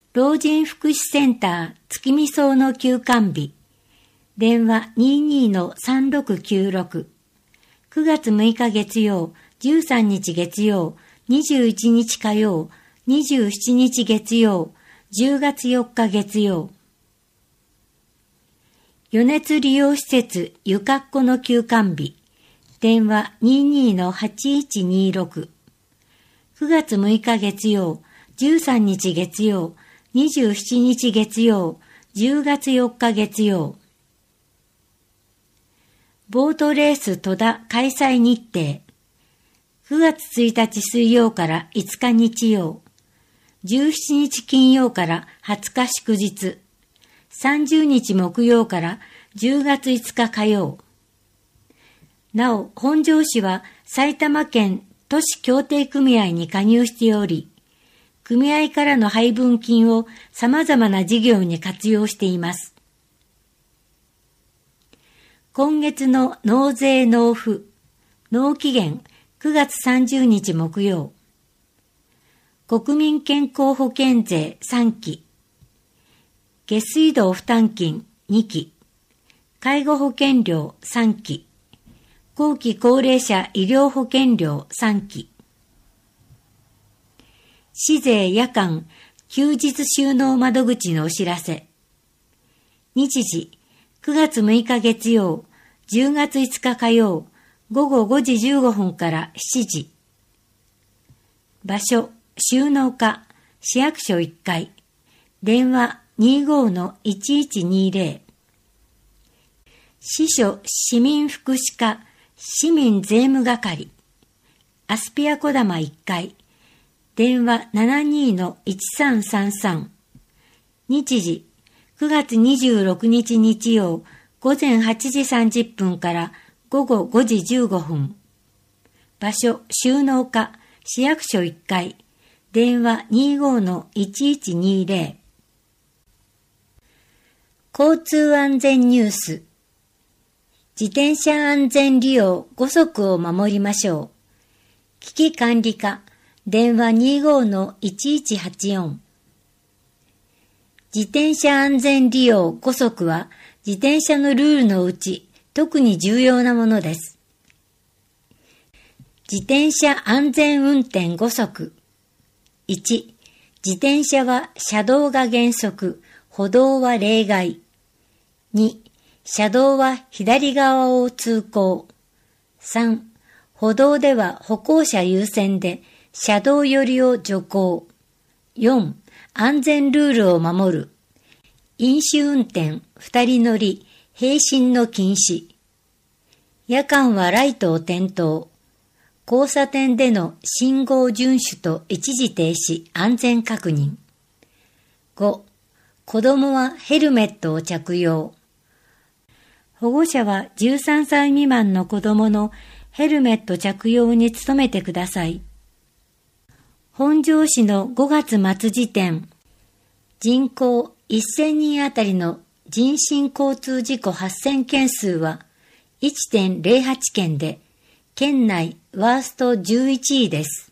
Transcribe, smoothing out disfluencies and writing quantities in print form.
老人福祉センター月見荘の休館日。電話 22-3696。9月6日月曜、13日月曜、21日火曜、27日月曜、10月4日月曜。余熱利用施設ゆかっこの休館日。電話 22-8126。9月6日月曜、13日月曜、27日月曜、10月4日月曜。ボートレース戸田開催日程。9月1日水曜から5日日曜。17日金曜から20日祝日。30日木曜から10月5日火曜。なお、本庄市は埼玉県都市協定組合に加入しており、組合からの配分金を様々な事業に活用しています。今月の納税納付、納期限9月30日木曜。国民健康保険税3期。下水道負担金2期。介護保険料3期。後期高齢者医療保険料3期。市税夜間休日収納窓口のお知らせ。日時9月6日月曜、10月5日火曜、午後5時15分から7時。場所、収納課、市役所1階。電話 25-1120。支所市民福祉課、市民税務係。アスピア小玉1階。電話 72-1333。日時、9月26日日曜、午前8時30分から午後5時15分。場所、収納課、市役所1階。電話 25-1120。交通安全ニュース。自転車安全利用5則を守りましょう。危機管理課、電話 25-1184。自転車安全利用5則は、自転車のルールのうち特に重要なものです。自転車安全運転5則。1、自転車は車道が原則、歩道は例外。2、車道は左側を通行。3、歩道では歩行者優先で車道寄りを徐行。4、安全ルールを守る。飲酒運転、二人乗り、並進の禁止。夜間はライトを点灯。交差点での信号遵守と一時停止、安全確認。5、子供はヘルメットを着用。保護者は13歳未満の子供のヘルメット着用に努めてください。本庄市の5月末時点、人口1000人あたりの人身交通事故発生件数は 1.08 件で、県内ワースト11位です。